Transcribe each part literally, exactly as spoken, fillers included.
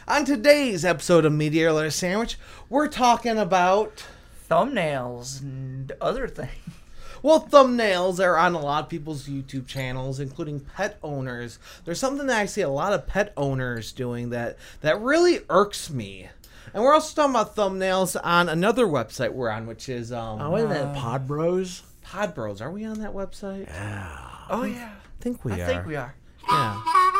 On today's episode of Media Alert Sandwich, we're talking about thumbnails and other things. Well, thumbnails are on a lot of people's YouTube channels, including pet owners. There's something that I see a lot of pet owners doing that, that really irks me. And we're also talking about thumbnails on another website we're on, which is... Um, oh, isn't that Pod Bros? Pod Bros. Are we on that website? Yeah. Oh, yeah. I think we I are. I think we are. Yeah.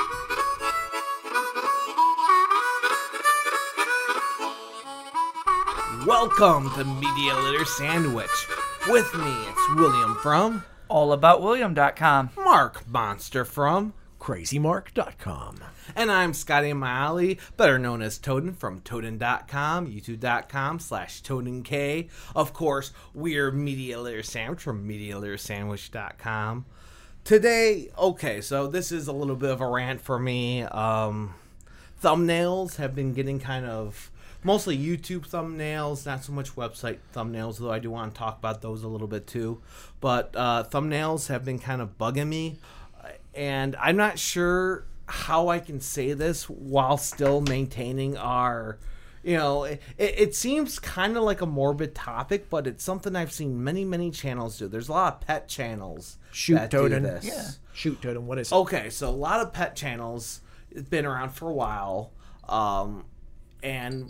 Welcome to Media Litter Sandwich. With me, it's William from all about william dot com, Mark Monster from crazy mark dot com, and I'm Scotty Miley, better known as Toden from Toden dot com, youtube dot com slash Toden K. Of course, we're Media Litter Sandwich from media litter sandwich dot com. Today, okay, so this is a little bit of a rant for me. Um, thumbnails have been getting kind of... Mostly YouTube thumbnails, not so much website thumbnails, though I do want to talk about those a little bit too. But uh, thumbnails have been kind of bugging me, and I'm not sure how I can say this while still maintaining our, you know, it, it seems kind of like a morbid topic, but it's something I've seen many, many channels do. There's a lot of pet channels Shoot that do Toden. this. Yeah. Shoot Toden, what is it? Okay, so a lot of pet channels, it's been around for a while, um, and...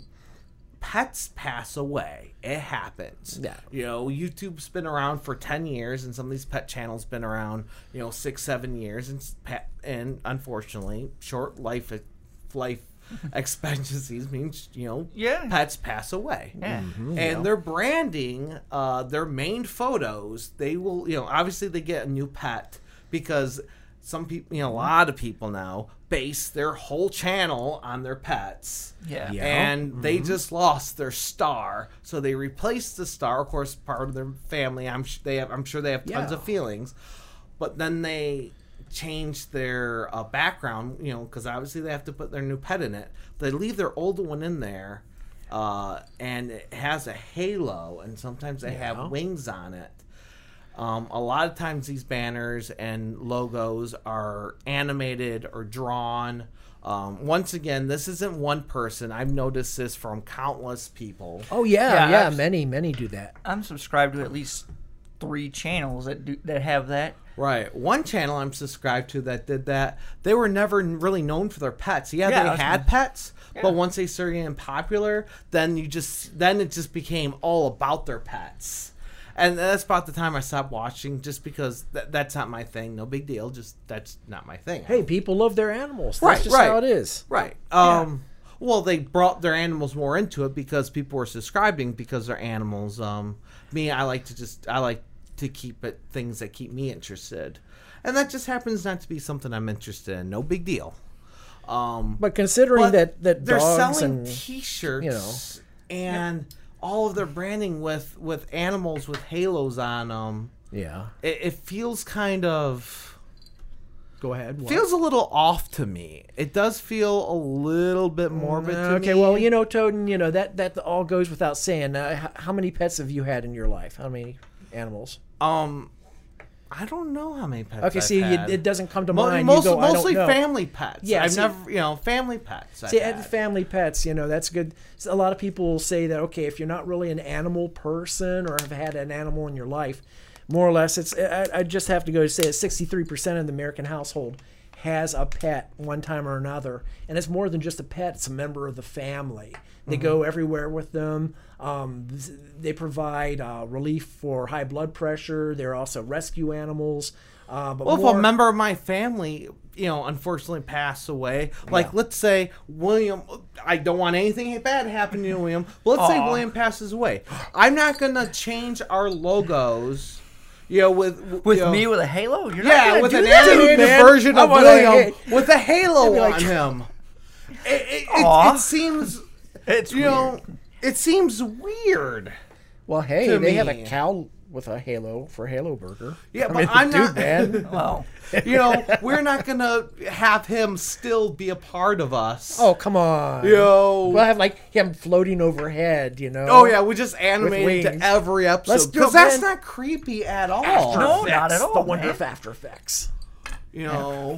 pets pass away. It happens. Yeah. You know, YouTube's been around for ten years, and some of these pet channels been around, you know, six, seven years, and pet, and unfortunately, short life life expectancies means, you know, yeah. pets pass away. Yeah. Mm-hmm, and yeah. their branding, uh, their main photos, they will, you know, obviously they get a new pet because some people, you know, a lot of people now base their whole channel on their pets. Yeah. Yeah. And Mm-hmm. they just lost their star, so they replaced the star. Of course, part of their family. I'm sh- they have. I'm sure they have tons Yeah. of feelings, but then they changed their uh, background. You know, because obviously they have to put their new pet in it. They leave their old one in there, uh, and it has a halo, and sometimes they Yeah. have wings on it. Um, a lot of times these banners and logos are animated or drawn. Um, once again, this isn't one person. I've noticed this from countless people. Oh, yeah, Yeah, yeah, I've- many, many do that. I'm subscribed to at least three channels that do that have that. Right. One channel I'm subscribed to that did that, they were never really known for their pets. Yeah, Yeah, I they was had gonna- pets, Yeah. but once they started getting popular, then you just then it just became all about their pets. And that's about the time I stopped watching, just because th- that's not my thing. No big deal. Just that's not my thing. Hey, people love their animals. That's Right, just right. how it is. Right. Um, well, they brought their animals more into it because people were subscribing because they're animals. Um, me, I like to just I like to keep it things that keep me interested, and that just happens not to be something I'm interested in. No big deal. Um, But considering but that, that they're dogs selling and... T-shirts, you know. and all of their branding with with animals with halos on them. Yeah. It, it feels kind of. Go ahead. What? Feels a little off to me. It does feel a little bit morbid to me. Okay, well, you know, Toden, you know, that, that all goes without saying. Uh, h- how many pets have you had in your life? How many animals? Um, I don't know how many pets. Okay, I've see, you, had. it doesn't come to Mo- mind. most, you go, I mostly don't know. family pets. Yeah, I've see- never, you know, family pets. I've See, had. and family pets, you know, that's good. So a lot of people say that, okay, if you're not really an animal person or have had an animal in your life, more or less, it's. I, I just have to go to say that sixty-three percent of the American household has a pet one time or another. And it's more than just a pet, it's a member of the family. They Mm-hmm. go everywhere with them. Um, they provide uh, relief for high blood pressure. They're also rescue animals. Uh, but Well, more, if a member of my family, you know, unfortunately passed away, like Yeah. let's say William, I don't want anything bad happening to William, but let's say Aw. William passes away. I'm not gonna change our logos, you know, with With you know, me with a halo? You're not yeah, gonna with do an that? animated man. version I of wanna- William hey. with a halo be like- on him. It, it, Aw. it, it seems, It's you know, it seems weird. Well, hey, to they have me. a cow with a halo for Halo Burger. Yeah, I but mean, I'm dude, not. man. Well, You know, we're not gonna have him still be a part of us. Oh, come on. you know. We'll have like him floating overhead, you know. Oh yeah, we just animate wings. to every Let's episode do because it, that's man. not creepy at all. After No, Effects, not at all, The wonder man. of After Effects. You know,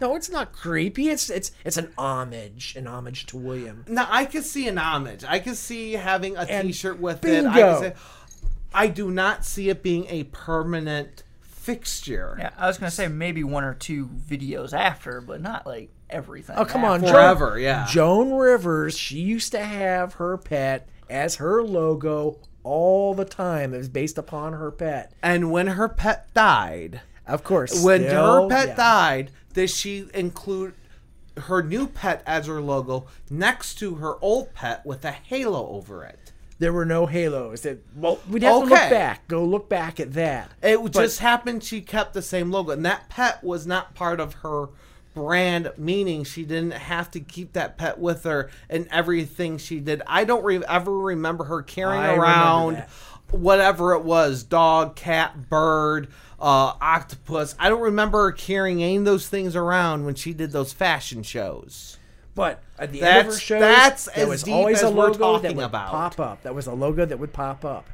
No, it's not creepy. It's it's it's an homage, an homage to William. Now, I could see an homage. I could see having a And T-shirt with bingo. it. I, could say, I do not see it being a permanent fixture. Yeah, I was gonna say maybe one or two videos after, but not like everything. Oh, come after. on, Forever, Joan, yeah. Joan Rivers, she used to have her pet as her logo all the time. It was based upon her pet. And when her pet died, Of course. when still, her pet yeah. died, did she include her new pet as her logo next to her old pet with a halo over it? There were no halos. It, well, we'd have to look Okay. back. Go look back at that. It But- just happened she kept the same logo, and that pet was not part of her brand, meaning she didn't have to keep that pet with her in everything she did. I don't re- ever remember her carrying I remember around that. whatever it was, dog, cat, bird, uh, octopus. I don't remember her carrying any of those things around when she did those fashion shows. But at the end of her That's- shows, that's there as was deep always as a we're logo that talking would about. pop up. That was a logo that would pop up.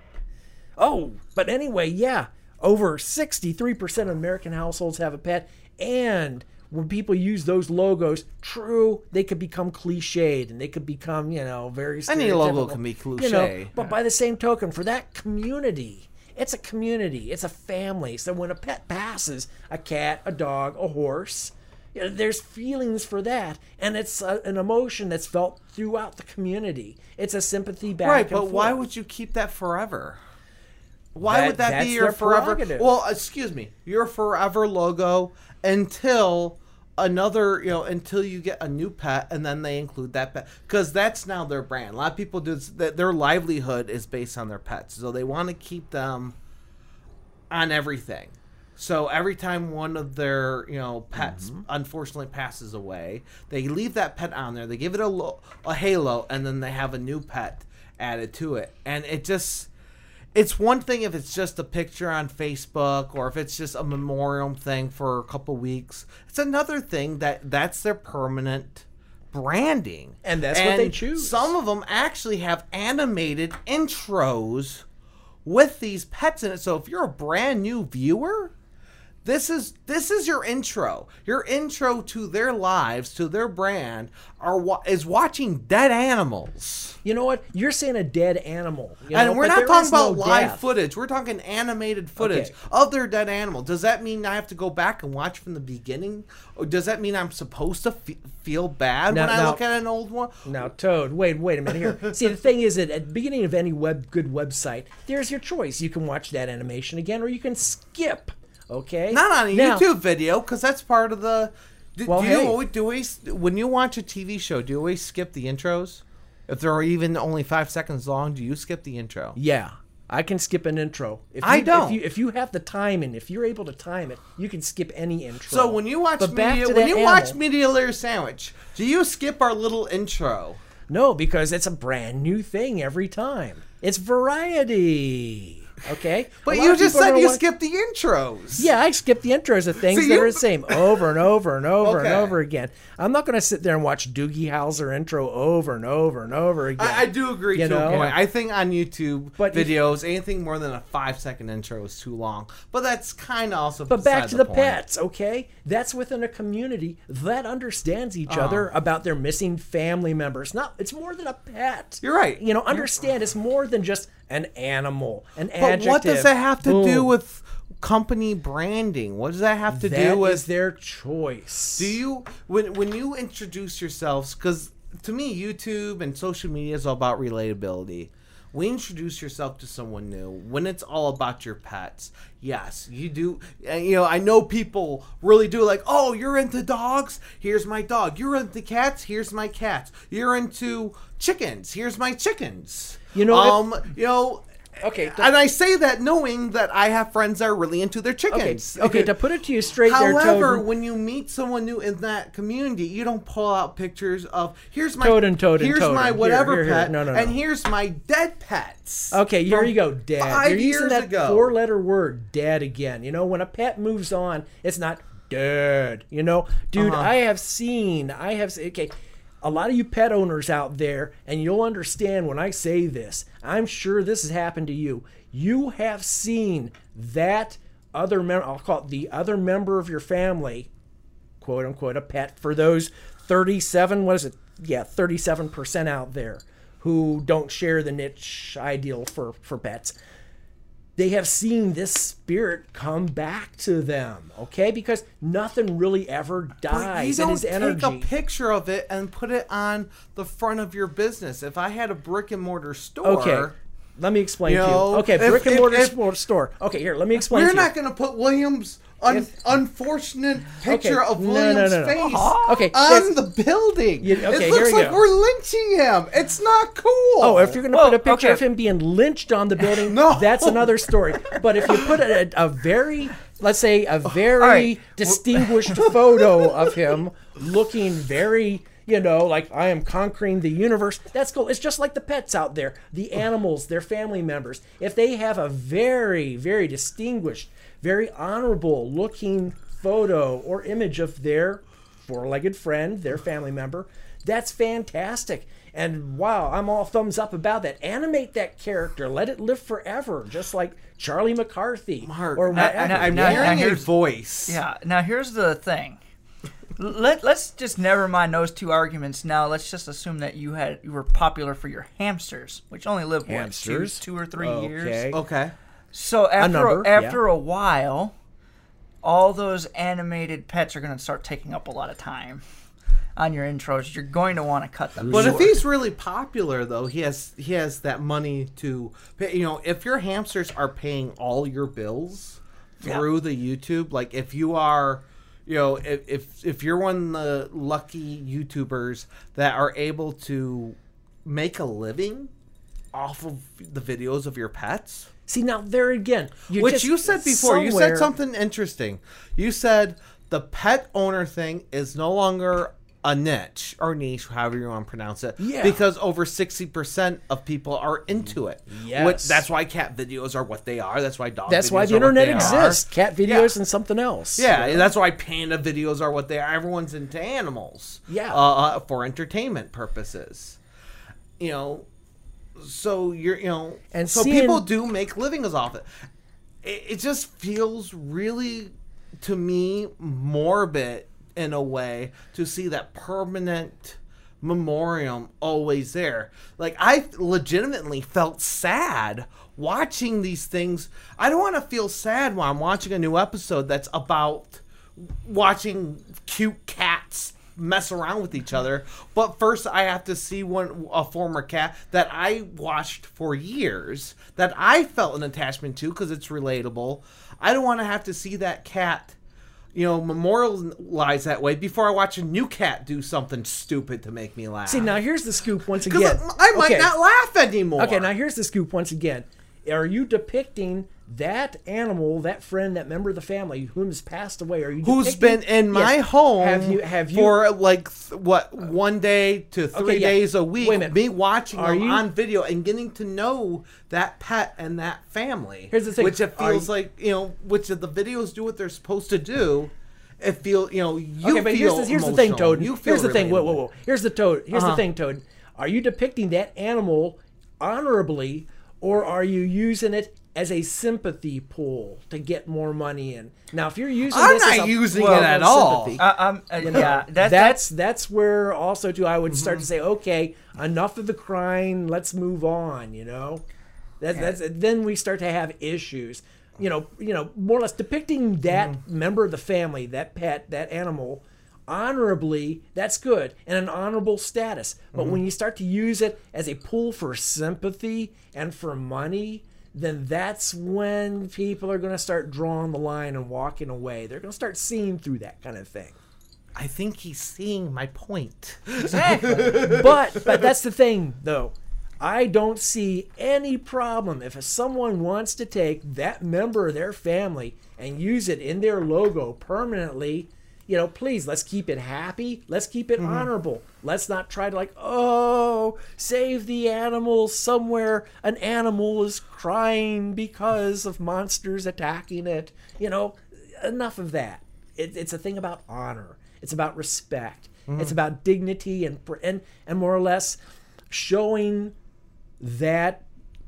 Oh, but anyway, yeah. Over sixty-three percent of American households have a pet. And when people use those logos, true, they could become cliched and they could become, you know, very Any logo stereotypical. can be You know, cliche. but by the same token, for that community, it's a community. It's a family. So when a pet passes, a cat, a dog, a horse, you know, there's feelings for that, and it's a, an emotion that's felt throughout the community. It's a sympathy back Right, and but forth. why would you keep that forever? Why That- would that that's be your their forever? prerogative. Well, excuse me, your forever logo until another, you know, until you get a new pet, and then they include that pet because that's now their brand. A lot of people do this, that. Their livelihood is based on their pets, so they want to keep them on everything. So every time one of their, you know, pets Mm-hmm. unfortunately passes away, they leave that pet on there. They give it a lo- a halo, and then they have a new pet added to it. And it just, it's one thing if it's just a picture on Facebook or if it's just a memorial thing for a couple weeks. It's another thing that that's their permanent branding, And that's what they choose. Some of them actually have animated intros with these pets in it. So if you're a brand new viewer, this is this is your intro. Your intro to their lives, to their brand, are wa- is watching dead animals. You know what? You're saying a dead animal. You know, And we're but not there talking is no about live death. footage. We're talking animated footage Okay. of their dead animal. Does that mean I have to go back and watch from the beginning? Or does that mean I'm supposed to fe- feel bad Now- when I now- look at an old one? Now, Toad, wait, wait a minute here. See, the thing is that at the beginning of any web good website, there's your choice. You can watch that animation again, or you can skip. Okay. Not on a Now- YouTube video, because that's part of the. Do, Well, do you hey. always, do you always, when you watch a T V show, do you always skip the intros? If they're even only five seconds long, do you skip the intro? Yeah, I can skip an intro. If I you, don't. If you, if you have the time and if you're able to time it, you can skip any intro. So when you watch But back media, to when that you watch animal. Media Layer Sandwich, do you skip our little intro? No, because it's a brand new thing every time. It's variety. Okay. But A lot you of just people are said gonna you want- skip the intros. Yeah, I skip the intros of things See, that you- are the same over and over and over and Okay. over again. I'm not going to sit there and watch Doogie Howser intro over and over and over again. I, I do agree You to know? a point. I think on YouTube But if- videos, anything more than a five second intro is too long. But that's kind of also. But back beside to the, point. pets, okay? That's within a community that understands each other Uh-huh. about their missing family members. Not, it's more than a pet. You're right. You know, understand it's more than just an animal, an But adjective. what does that have to do Boom. with company branding? What does that have to That do with? is their choice. Do you when when you introduce yourselves? Because to me, YouTube and social media is all about relatability. When you introduce yourself to someone new, when it's all about your pets, yes, you do. And, you know, I know people really do like, oh, you're into dogs? Here's my dog. You're into cats? Here's my cats. You're into chickens? Here's my chickens. You know, if- um, you know. Okay, th- and I say that knowing that I have friends that are really into their Okay, chickens. okay, to put it to you straight there, However, Toad. when you meet someone new in that community, you don't pull out pictures of here's my Toad and Toad and here's Toad my and here, whatever here, here. pet, No, no, no. and here's my dead pets. Okay, here from you go, Dad. five You're using years that ago. four-letter word, Dad, again. You know, when a pet moves on, it's not Dad. You know, dude, Uh-huh. I have seen, I have seen. Okay, a lot of you pet owners out there, and you'll understand when I say this. I'm sure this has happened to you. You have seen that other member. I'll call it the other member of your family quote unquote, a pet for those thirty-seven, what is it? Yeah, thirty-seven percent out there who don't share the niche ideal for, for pets. They have seen this spirit come back to them, okay? Because nothing really ever But you dies. don't It is take energy. a picture of it and put it on the front of your business. If I had a brick and mortar store, Okay, let me explain You to you. know, Okay, if- brick and if- mortar if- sport store. Okay, here, let me explain we're to you. not going to put William's un- If- unfortunate picture Okay, of no, no, William's no, no. face Okay, on that's- the building. You- okay, it here looks you like go. we're lynching him. It's not cool. Oh, if you're going to Well, put a picture okay. of him being lynched on the building, No. that's another story. But if you put a, a very, let's say, a very right. distinguished photo of him looking very, you know, like I am conquering the universe, that's cool. It's just like the pets out there, the animals, their family members. If they have a very, very distinguished, very honorable looking photo or image of their four-legged friend, their family member, that's fantastic. And wow, I'm all thumbs up about that. Animate that character. Let it live forever, just like Charlie McCarthy Mark, or I- whatever. I- I'm now- hearing now a here's- voice. Yeah. Now here's the thing. Let Let's just never mind those two arguments. Now let's just assume that you had you were popular for your hamsters, which only live what, two, Hamsters? two or three Okay. years. Okay. So after number, after yeah. a while, all those animated pets are going to start taking up a lot of time on your intros. You're going to want to cut them But short. if he's really popular, though, he has he has that money to pay. You know, if your hamsters are paying all your bills through the YouTube, like if you are, you know, if if, if you're one of the lucky YouTubers that are able to make a living off of the videos of your pets. See, now there again, you Which just you said before. You somewhere- said something interesting. You said the pet owner thing is no longer a niche or niche, however you want to pronounce it. Yeah. Because over sixty percent of people are into it. Yes. Which, that's why cat videos are what they are. That's why dog That's videos why the are what internet they exists. are. Cat videos Yeah. and something else. Yeah, that's why panda videos are what they are. Everyone's into animals. Yeah. Uh, uh, for entertainment purposes. You know, so you're, you know, And so seeing- people do make livings off it. it. It just feels really, to me, morbid in a way to see that permanent memoriam always there. Like, I legitimately felt sad watching these things. I don't want to feel sad when I'm watching a new episode that's about watching cute cats mess around with each other, but first I have to see one a former cat that I watched for years that I felt an attachment to because it's relatable. I don't want to have to see that cat, you know, memorialized that way before I watch a new cat do something stupid to make me laugh. See, now here's the scoop once because again. I might Okay. not laugh anymore. Okay, now here's the scoop once again. Are you depicting that animal, that friend, that member of the family whom has passed away? Are you Who's depicting- been in my Yes. home Have you have you for like th- what one day to three Okay, yeah. days a week? Wait a minute. Me watching Are them you- on video and getting to know that pet and that family. Here's the thing. which it Are feels you- like you know, which if the videos do what they're supposed to do. It feel you know you Okay, but here's feel the, here's the thing, emotional. Toad. You feel Here's the thing. Whoa, whoa, relatable. whoa. Here's the Toad. Here's Uh-huh. the thing, Toad. Are you depicting that animal honorably, or are you using it as a sympathy pool to get more money in? Now, if you're using I'm this as not a using well, it at of all. sympathy, Uh, um, uh, you know, yeah, that, that's that's where also too I would start Mm-hmm. to say, okay, enough of the crying. Let's move on. You know, that's that's then we start to have issues. You know, you know, more or less depicting that Mm-hmm. member of the family, that pet, that animal, honorably. That's good and an honorable status. But Mm-hmm. when you start to use it as a pool for sympathy and for money, then that's when people are going to start drawing the line and walking away. They're going to start seeing through that kind of thing. I think he's seeing my point. exactly. but but that's the thing though. I don't see any problem if someone wants to take that member of their family and use it in their logo permanently. You know, please, let's keep it happy. Let's keep it honorable. Let's not try to like, oh, save the animal somewhere. An animal is crying because of monsters attacking it. You know, enough of that. It, it's a thing about honor. It's about respect. It's about dignity and and and more or less showing that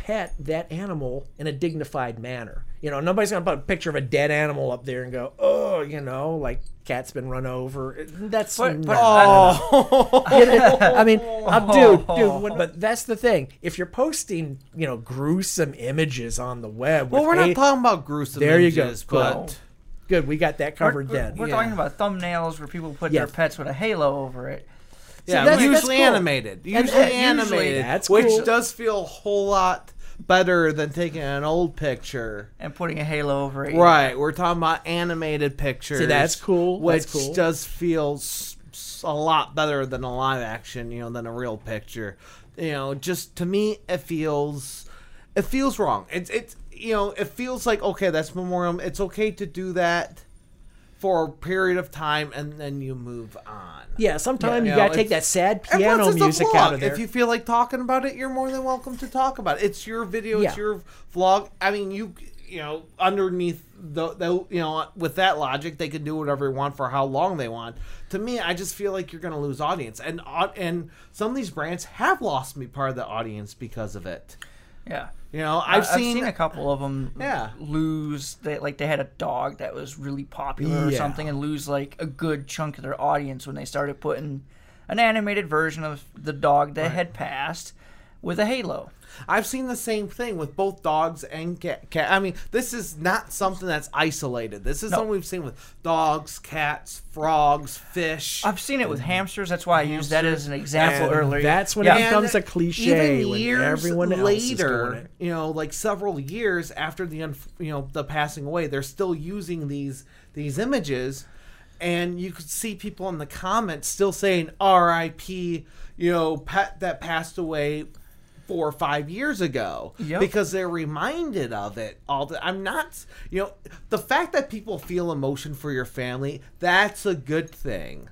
pet that animal in a dignified manner. You know, nobody's going to put a picture of a dead animal up there and go, oh, you know, like cat's been run over. That's But- but not- Oh, I mean, uh, dude, dude. When, but that's the thing. If you're posting, you know, gruesome images on the web, well, with we're not hate- talking about gruesome There you go. images, Cool. but good. We got that covered we're, then. We're Yeah. talking about thumbnails where people put Yeah. their pets with a halo over it. yeah, that's- usually that's cool. animmated. And- Usually and animated, usually that's which cool. does feel a whole lot better than taking an old picture. And putting a halo over it. Right, we're talking about animated pictures. See, that's cool. Which That's cool. does feel s- s- a lot better than a live action, you know, than a real picture. You know, just to me, it feels, it feels wrong. It's it's you know, it feels like okay, that's memoriam. It's okay to do that for a period of time, and then you move on. Yeah, sometimes Yeah, you you know, got to take that it's- sad And plus, piano it's a music vlog. out of there. If you feel like talking about it, you're more than welcome to talk about it. It's your video. It's Yeah. your vlog. I mean, you you know, underneath the, the you know, with that logic, they can do whatever they want for how long they want. To me, I just feel like you're going to lose audience, and au- and some of these brands have lost me part of the audience because of it. Yeah. You know, I- I've seen, a couple of them Yeah. lose. They, like they had a dog that was really popular or Yeah. something, and lose like a good chunk of their audience when they started putting an animated version of the dog that had passed with a halo. I've seen the same thing with both dogs and cat. cat. I mean, this is not something that's isolated. This is No. something we've seen with dogs, cats, frogs, fish. I've seen it with hamsters. That's why I used that as an example And earlier. That's when Yeah. it becomes a And cliche even when years everyone else is doing later, it. you know, like several years after the unf- you know the passing away, they're still using these these images, and you could see people in the comments still saying R I P You know, pet that passed away four or five years ago Yep. because they're reminded of it all the I'm not you know the fact that people feel emotion for your family, that's a good thing.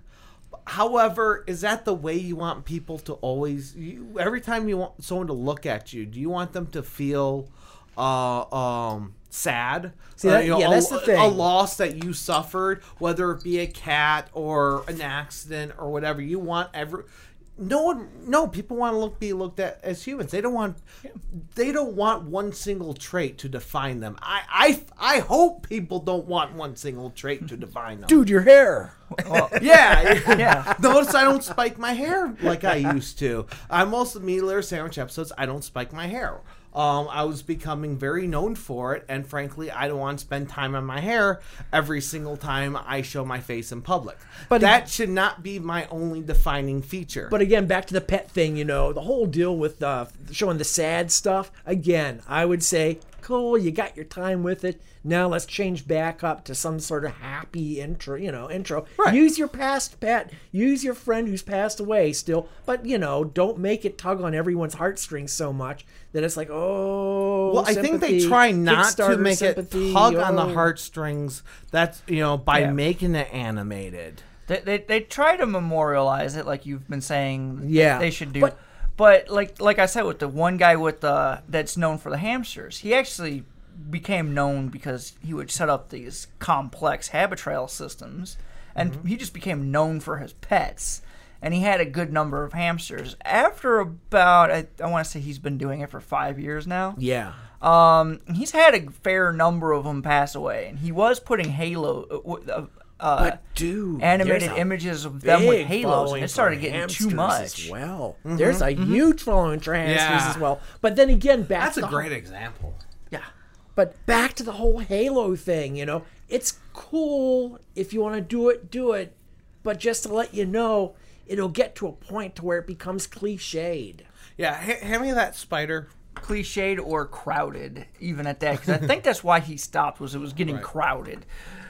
However, is that the way you want people to always you, every time you want someone to look at you, do you want them to feel uh um sad? See, that- Uh, yeah, a, that's the thing. a loss that you suffered, whether it be a cat or an accident or whatever. You want every no one no people want to look be looked at as humans. They don't want they don't want one single trait to define them. I I I hope people don't want one single trait to define them. Dude, your hair. Well, Yeah, Yeah. Notice I don't spike my hair like I used to. On most of the Meat Layer Sandwich episodes, I don't spike my hair. Um, I was becoming very known for it, and frankly, I don't want to spend time on my hair every single time I show my face in public. But But that should not be my only defining feature. But again, back to the pet thing, you know, the whole deal with uh, showing the sad stuff. Again, I would say, cool, you got your time with it. Now let's change back up to some sort of happy intro, you know, intro. Right. Use your past pet. Use your friend who's passed away still. But, you know, don't make it tug on everyone's heartstrings so much that it's like, oh, well, I think they sympathy, try not to Kickstarter make sympathy, it tug on the oh. heartstrings. That's, you know, by Yeah. making it animated. They, they they try to memorialize it, like you've been saying. Yeah. they should do. But- But, like like I said, with the one guy with the that's known for the hamsters, he actually became known because he would set up these complex Habitrail systems, and Mm-hmm. he just became known for his pets. And he had a good number of hamsters. After about, I, I want to say he's been doing it for five years now. Yeah. Um, he's had a fair number of them pass away, and he was putting Halo, uh, w- uh, uh, But, dude, animated there's a images of them with big halos, following and it started for getting hamsters too much. as well. There's a huge following for hamsters Yeah. as well. But then again, back That's to a the great example. Yeah. But back to the whole Halo thing, you know, it's cool if you want to do it, do it. But just to let you know, it'll get to a point to where it becomes cliched. Yeah, ha- hand me that spider. Cliched or crowded, even at that, because I think that's why he stopped, was it was getting Right. crowded.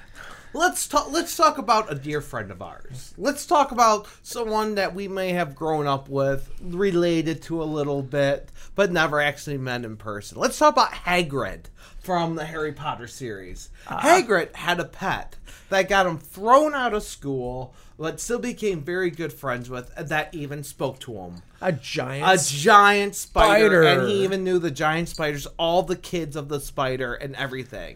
Let's talk. Let's talk about a dear friend of ours. Let's talk about someone that we may have grown up with, related to a little bit, but never actually met in person. Let's talk about Hagrid from the Harry Potter series. Hagrid had a pet that got him thrown out of school, but still became very good friends with. That even spoke to him. A giant. A giant spider, Spider. and he even knew the giant spiders, all the kids of the spider, and everything.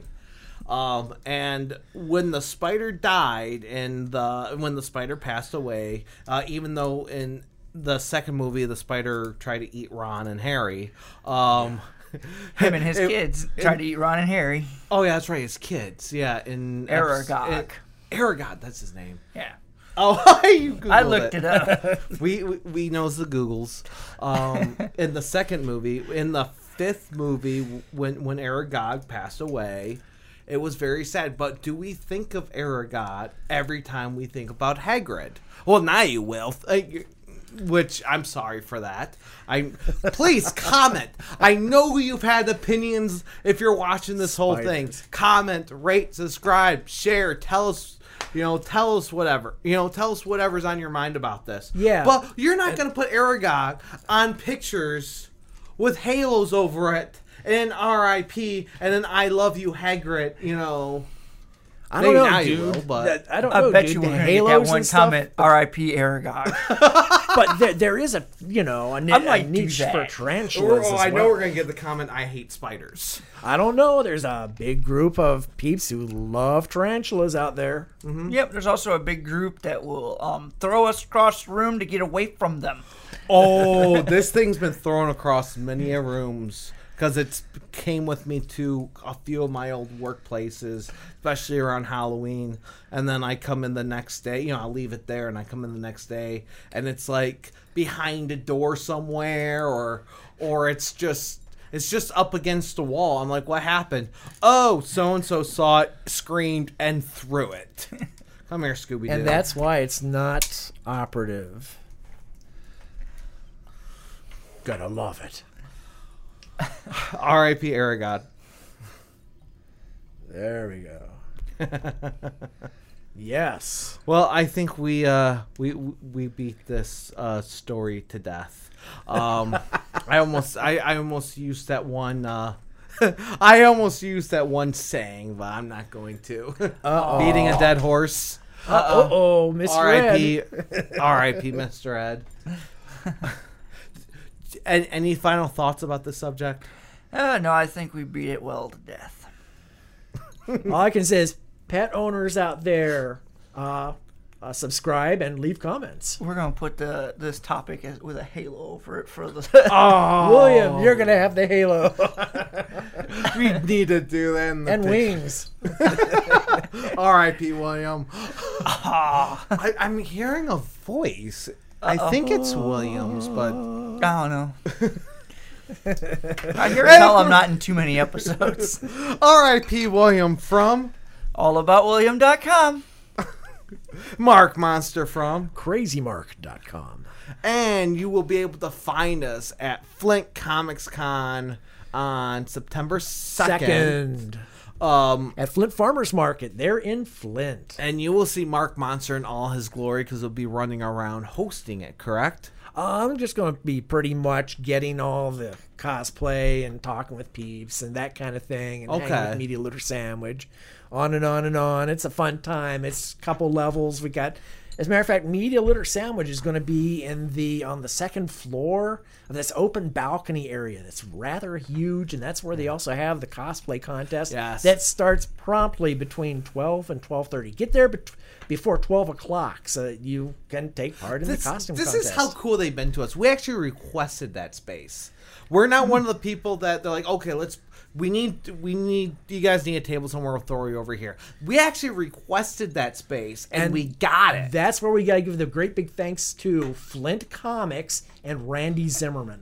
Um, and when the spider died, and the when the spider passed away, uh, even though in the second movie the spider tried to eat Ron and Harry, um, Him and his It- kids it- tried to eat Ron and Harry. Oh yeah, that's right. His kids. Yeah, in Aragog. in- Aragog, that's his name. Yeah. Oh, you Googled I looked it, up. we, we we knows the Googles. Um, in the second movie, in the fifth movie, when when Aragog passed away, it was very sad. But do we think of Aragog every time we think about Hagrid? Well, now you will. Uh, Which I'm sorry for that. I please comment. I know you've had opinions. If you're watching this whole thing, Spiders. comment, rate, subscribe, share. Tell us. You know, tell us whatever. You know, tell us whatever's on your mind about this. Yeah. But you're not going to put Aragog on pictures with halos over it and R I P and then I love you Hagrid, you know. I don't Maybe know, now you dude. will, but- That- I don't I know, bet dude. you The we're going to get halos that one and stuff, comment, R I P Aragog. but there, there is a you know a, ni- I might a do niche that. for tarantulas. Oh, as I know well. we're going to get the comment, I hate spiders. I don't know. There's a big group of peeps who love tarantulas out there. Yep, there's also a big group that will um, throw us across the room to get away from them. Oh, this thing's been thrown across many a rooms because it came with me to a few of my old workplaces, especially around Halloween. And then I come in the next day, you know, I'll leave it there and I come in the next day and it's like behind a door somewhere or or it's just it's just up against the wall. I'm like, what happened? Oh, so-and-so saw it, screamed, and threw it. Come here, Scooby-Doo. And that's why it's not operative. Gonna love it. R I P Aragog. There we go. Yes. Well, I think we uh we we beat this uh story to death. Um I almost I, I almost used that one uh I almost used that one saying, but I'm not going to. Uh-oh. Beating a dead horse. Uh oh, Mister R I P Ed. R I P Mister Ed. And any final thoughts about this subject? Uh, no, I think we beat it well to death. All I can say is, pet owners out there, uh, uh, subscribe and leave comments. We're going to put the this topic as, with a halo over it for the... Oh, William, you're gonna have the halo We need to do that in the and pic- wings. R I P William. I, I'm hearing a voice. I think it's William's, but I don't know. I hear tell I'm not in too many episodes. R I P William from all about william dot com. Mark Monster from, crazy mark dot com. and you will be able to find us at Flint Comics Con on September second. Second. Um, At Flint Farmers Market. They're in Flint. and you will see Mark Monster in all his glory because he'll be running around hosting it, correct? I'm just going to be pretty much getting all the cosplay and talking with peeps and that kind of thing, and hanging Okay. with Media Looter Sandwich, on and on and on. It's a fun time. It's a couple levels. We got, as a matter of fact, Media Looter Sandwich is going to be in the on the second floor of this open balcony area that's rather huge, and that's where they also have the cosplay contest. Yes. That starts promptly between twelve and twelve thirty. Get there bet- before twelve o'clock so that you can take part in This, the costume this contest. is how cool they've been to us. We actually requested that space. We're not one of the people that they're like, okay, let's. We need, we need, you guys need a table somewhere. We'll throw you over here. We actually requested that space, and, And we got it. That's where we got to give the great big thanks to Flint Comics and Randy Zimmerman.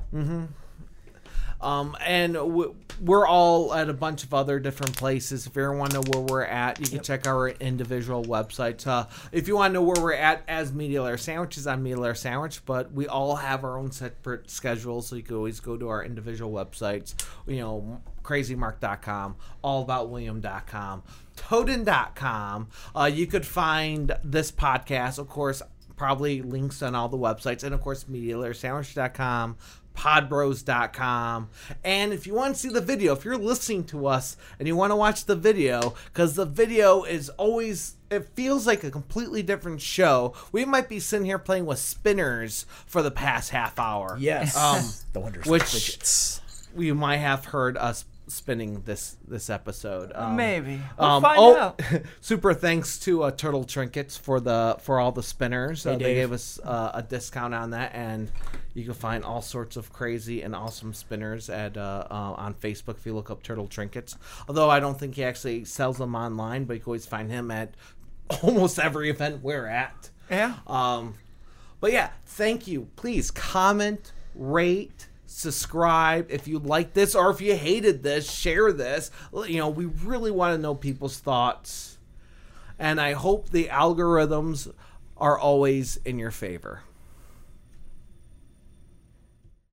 Um, and w- we're all at a bunch of other different places. If you ever want to know where we're at, you can check our individual websites. Uh, if you want to know where we're at as Media Layer Sandwiches, on Media Layer Sandwich, but we all have our own separate schedules, so you can always go to our individual websites. You know, crazy mark dot com, all about william dot com, toden dot com. Uh, you could find this podcast, of course, probably links on all the websites, and of course, media layer sandwich dot com. podbros dot com. And if you want to see the video, if you're listening to us and you want to watch the video, because the video is always, it feels like a completely different show. We might be sitting here playing with spinners for the past half hour. Yes. Um, the Wonders which- of Fidgets. you might have heard us spinning this this episode. Um, Maybe. We'll Um, find oh, out. super thanks to uh, Turtle Trinkets for the for all the spinners. Uh, Hey, they Dave. gave us uh, a discount on that, and You can find all sorts of crazy and awesome spinners at uh, uh, on Facebook if you look up Turtle Trinkets. Although I don't think he actually sells them online, but you can always find him at almost every event we're at. Yeah. Um, but yeah, thank you. Please comment, rate, subscribe if you like this, or if you hated this, share this. You know, we really want to know people's thoughts, and I hope the algorithms are always in your favor.